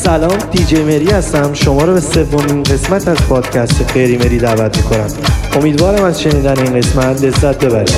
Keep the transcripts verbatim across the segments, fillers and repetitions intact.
سلام، دیجی مری هستم. شما رو به سومین قسمت از پادکست فری مری دعوت میکنم. امیدوارم از شنیدن این قسمت لذت ببرید.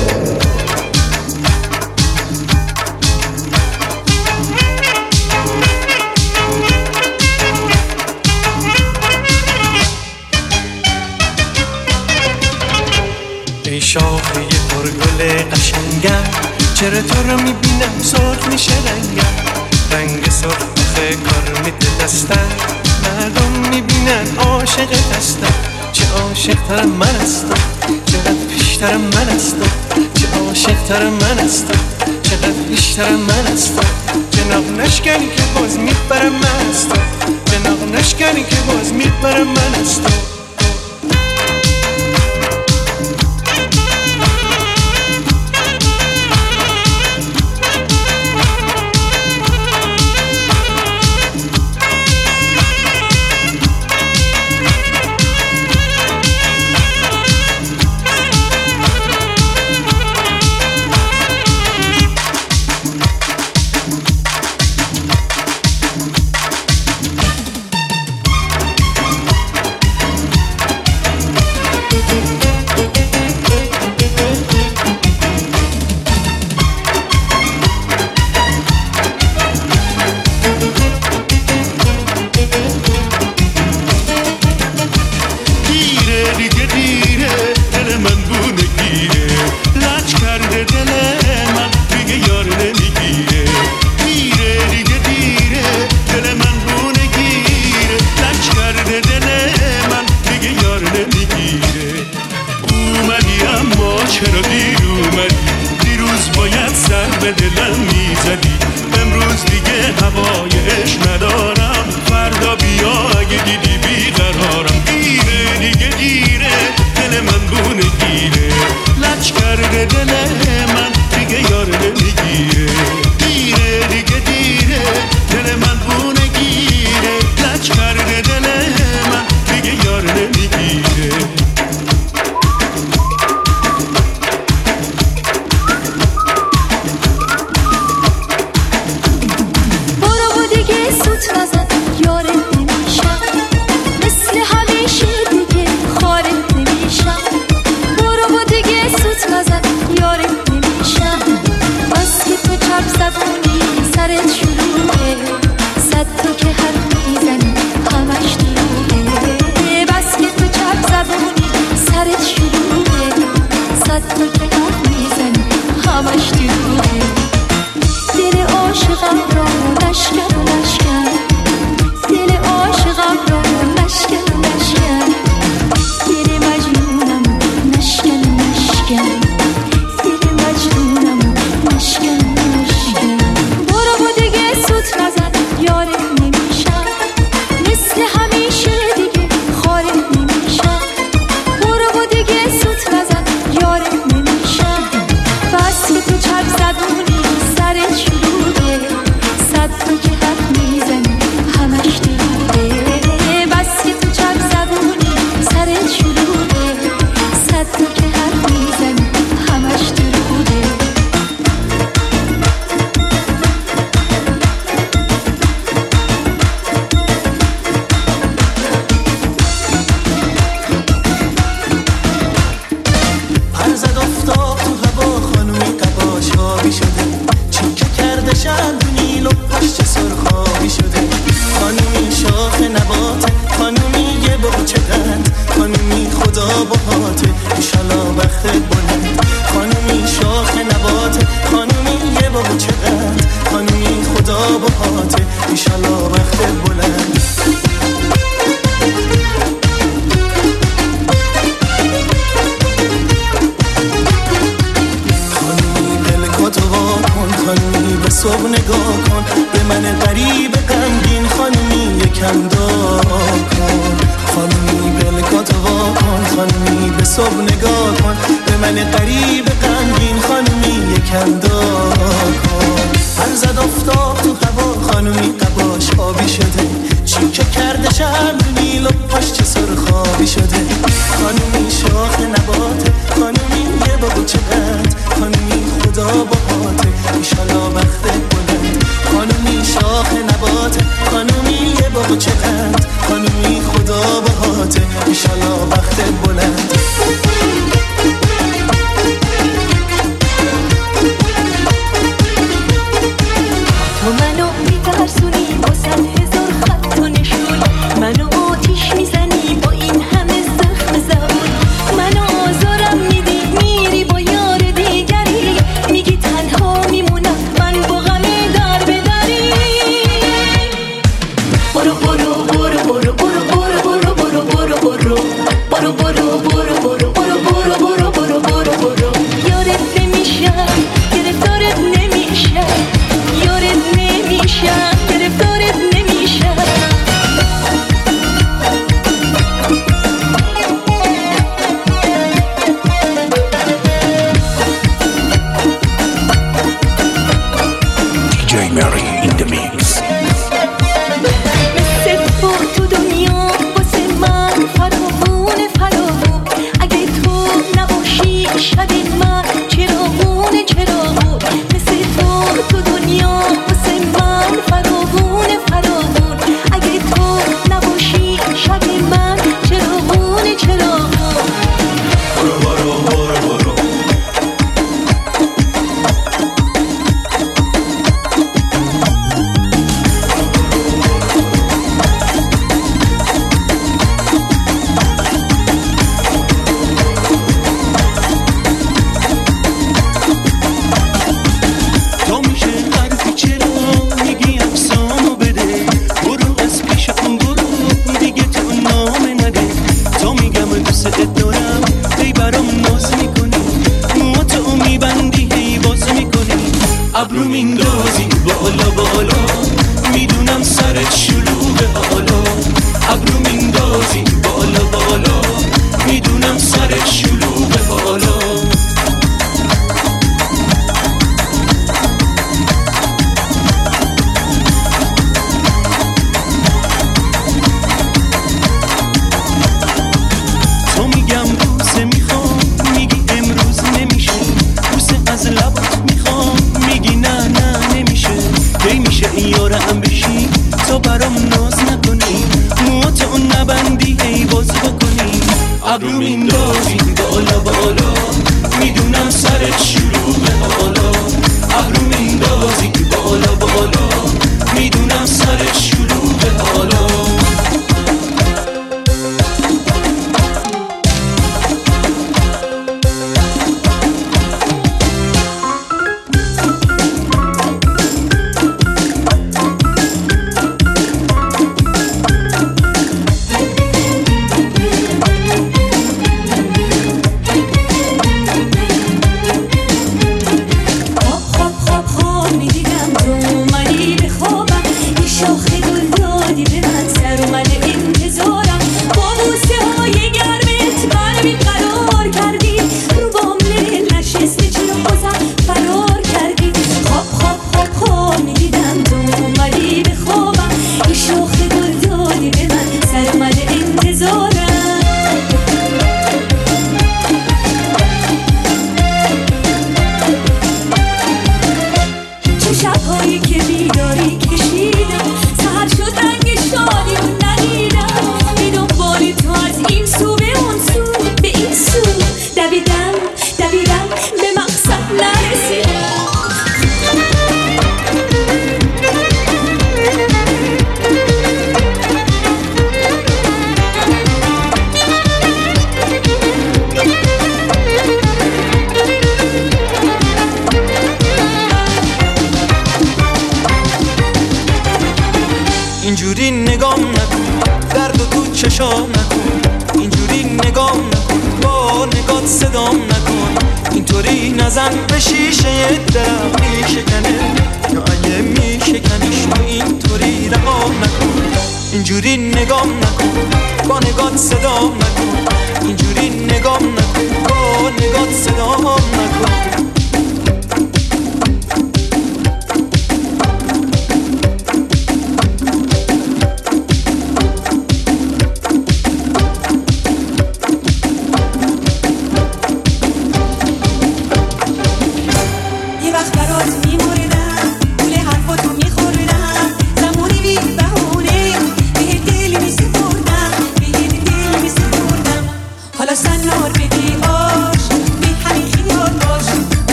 ای شاخه پرگل قشنگم، چرا تو رو میبینم سرخ میشه رنگم. رنگ سرخ آخه کار میده دستم، مردم میبینن عاشق هستم. چه عاشق ترم من هستم، چقدر پیشترم من هستم. چه عاشق ترم من هستم، چقدر پیشترم من هستم. جناب نشکنی که باز میبرم من هستم، جناب نشکنی که باز میبرم من هستم. خانومی شاخ نباته، خانومی یه بابا چقدر، خانومی خدا باهاته، ایشالا وقتت بلند. خانومی شاخ نباته، خانومی یه بابا Mary in the mix. مثل تو تو دنیا واسه من فراوونه فراوون، اگه تو نباشی شب من چراغونه چراغون. مثل تو تو دنیا واسه من فراوونه فراوون، اگه تو نباشی شب من چراغونه چراغون. برو برو برو برو ابرو میندازی بالا بالا، میدونم سرت شلوغه حالا. ابرو میندازی بالا بالا، میدونم سرت شلوغه حالا. تو میگم بوسه میخوام، میگی امروز نمیشه. بوسه از لبات میخوام، میگی نه نه نمیشه. کی میشه این یارم بشی، تو برام ناز نکنی، موهاتو نبندی هی باز بکنی. ابرو میندازی بالا بالا، میدونم سرت شلوغه حالا. ابرو میندازی بالا بالا، میدونم سرت شلوغه حالا. اینجوری نگام نکن، درد و تو چشام نکن. اینجوری نگام نکن، با نگات صدام نکن. اینطوری نزن به شیشه دلم میشکنه، یا اگه میشکنیش تو اینطوری رقام نکن. اینجوری نگام نکن، با نگات صدام نکن. اینجوری نگام نکن، با نگات صدام نکن. یه وقت برات میموردم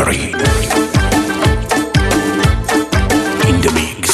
Perry in the mix.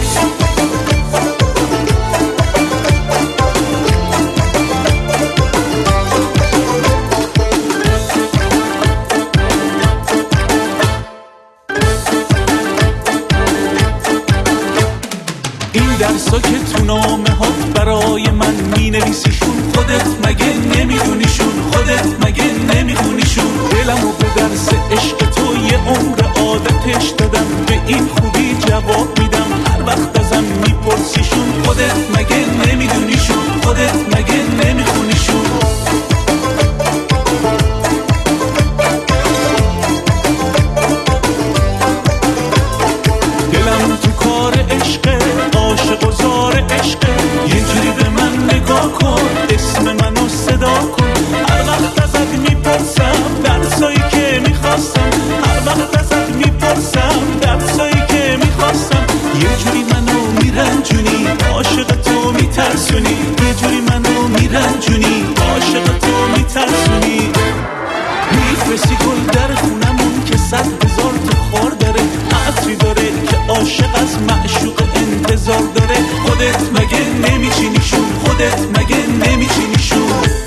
این درسا که تو نامه ها برای من می نویسیشون، خودت مگه نمیدونیشون؟ خودت مگه نمیدونیشون؟ دلمو به درس عشق تو یه عمر عادتش دادم، به این خوبی جواب میدم هر وقت ازم میپرسیشون. خودت مگه نمیدونیشون؟ خودت مگه نمیخونیشون؟ دلم تو کار عشقه، عاشق و زار عشقه، یه جوری به من نگاه کن، اسم منو صدا کن. هر وقت ازت میپرسم درسایی که میخواستم، هر وقت ازت میپرسم درسایی که میخواستم، یه جوری منو میرنجونی، عاشق تو میترسونی، یه جوری منو میرنجونی، عاشق تو میترسونی. میفرستی گل در خونمون که صد هزار تا خار داره، عطری داره که عاشق از معشوق انتظار داره. خودت مگه نمیچینیشون؟ خودت مگه نمیچینیشون؟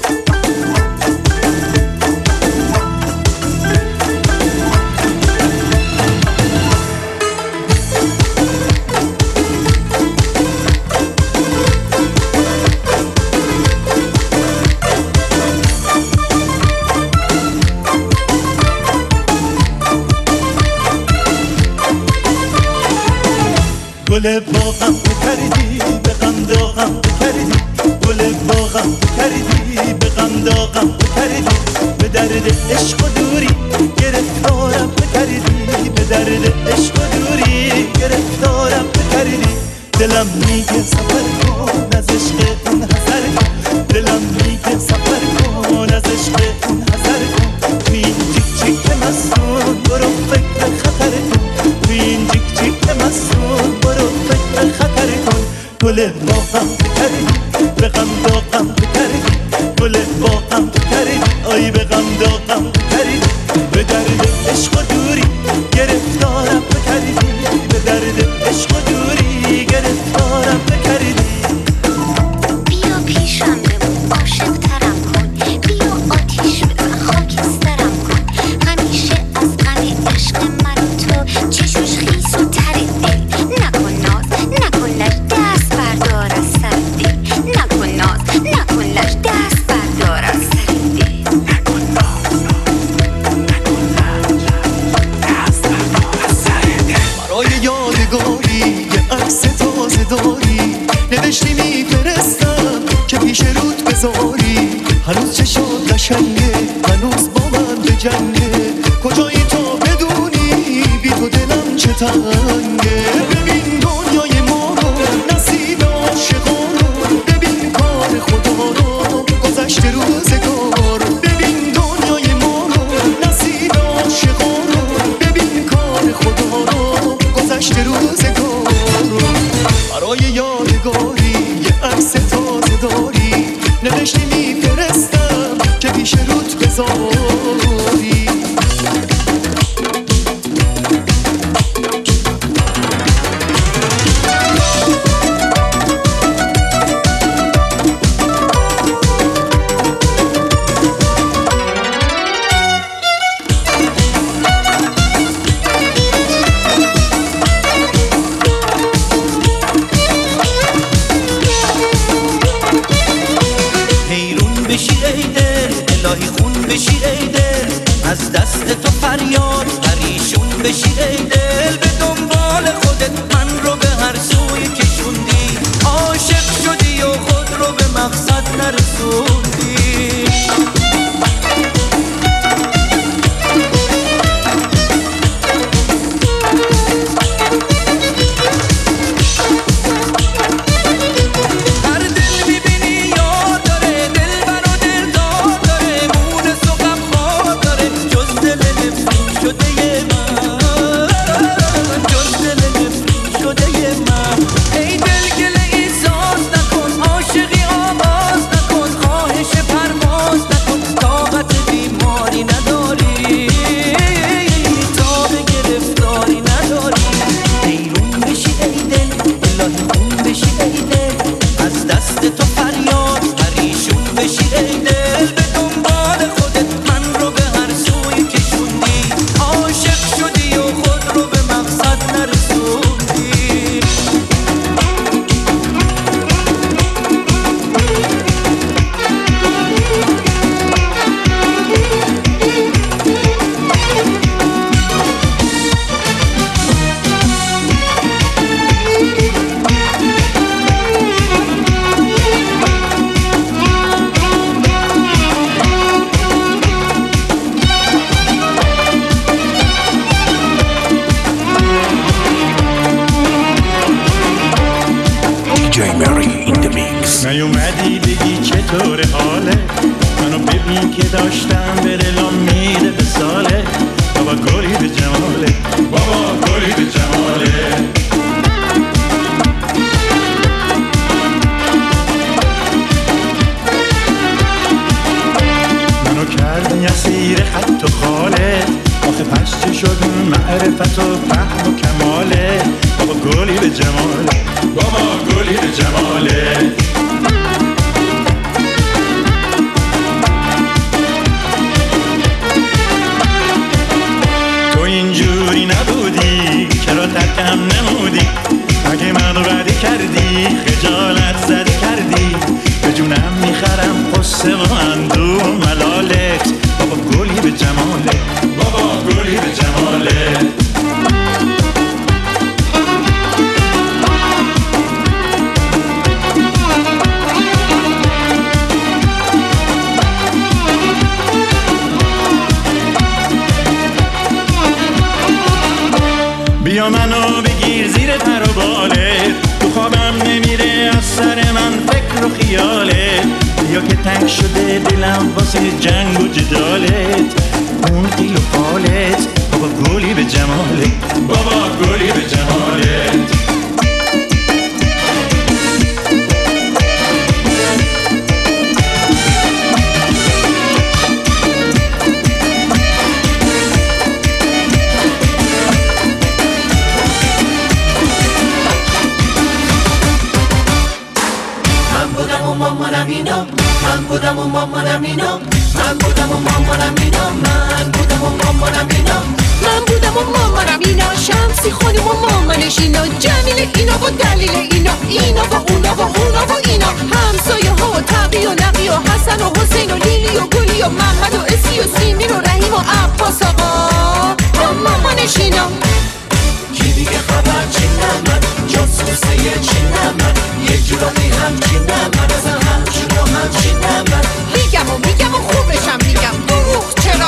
گل باغم کردی به غم داغم کردی، گل باغم کردی به غم داغم کردی، به درد عشق و دوری گرفتارم کردی، به درد عشق و دوری گرفتارم کردی. دلم میگه سفر کن از عشق اون حذر کن، دلم میگه سفر کن از عشق اون حذر کن. توی این جیک جیک مستون برو فکر خطر کن، توی این جیک جیک مستون برو فکر خطر کن. گل باغم کردی به غم داغم کردی، گل باغم کردی آی به غم داغم کردی، به درد عشق و دوری گرفتارم کردی، به درد عشق و دوری گرفتارم کردی. بیا پیشم بمون عاشق ترم کن، بیا آتیش بزن خاکسترم کن، همیشه از غم عشق من و تو چشوش خیس و تر دل. نکن ناز نکن لش دست بردار از سر دل، نکن ناز نکن لش دست بردار از سر دل، نکن ناز نکن لش دست بردار از سر دل. برای یادگاری یه عکس تازه داری، نوشتی میفرستم که پیش رود بذاری. هنوز چشات قشنگه، هنوز با من به جنگه، کجایی تو بدونی بی تو دلم چه تنگه. ببین دنیای ما رو، نصیب عاشقان رو، ببین کار خدا رو، گذشته روزگار. ببین دنیای ما رو، نصیب عاشقان رو، ببین کار خدا رو، گذشته روزگار. برای یادگاری یه عکس تازه داری، نوشتی میفرستم که پیش رود بذاری. نیومدی بگی چطور حاله، منو ببین که داشتم به دلم میره به ساله. بابا گلی به جماله، بابا گلی به جماله. منو کردی اسیر خط و خاله، آخه پس چه شد اون معرفت و فهم و کماله. بابا گلی به جماله، بابا گلی به جماله. تو اینجوری نبودی، چرا ترکم نمودی؟ اگه منو بدی کردی، خجالت زدی کردی، به جونم میخرم قصه و اندوه و ملالت. بابا گلی به جماله، بابا گلی به جماله. بیا منو بگیر زیر پر و باله، تو خوابم نمیره از سر من فکر و خیاله. بیا که تنگ شده دلم واسه جنگ و جدالت، اون قیل و قالت. بابا گلی به جماله، بابا گلی به جمالت. مامانم اینا، من بودم و مامانم اینا، من بودم و مامانم اینا، من بودم و مامانم اینا، من بودم و مامانم اینا، شمسی خانم و مامانش اینا، جمیل اینا و دلیل اینا، اینا و اونا و اونا و اینا، همسایه ها و تقی و نقی و حسن و حسین و لیلی و گلی و محمد و اسی و سیمین و رحیم و عباس آقا و مامانش اینا. کی دیگه خبر چی نمد، جاسوسه چی نمد، یه جورایی همچی نمد، از همچین و همچی نمد. میگم و میگم و خوبشم میگم، دروغ چرا؟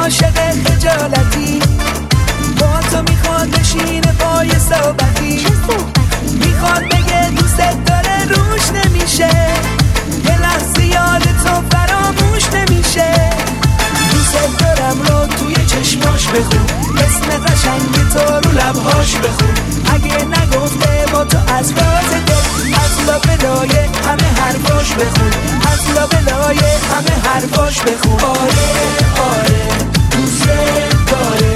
عاشق خجالتی با تو میخواد بشینه پای صحبتی. چه صحبتی؟ میخواد بگه دوست داره روش نمیشه، یه لحظه یاد تو فراموش نمیشه. دوست دارم رو توی چشماش بخون، اسم قشنگ تو رو لبهاش بخون. اگه نگفته با تو از راز دل، از لابلای همه حرفاش بخون، از لابلای همه حرفاش بخون. آره آره دوست داره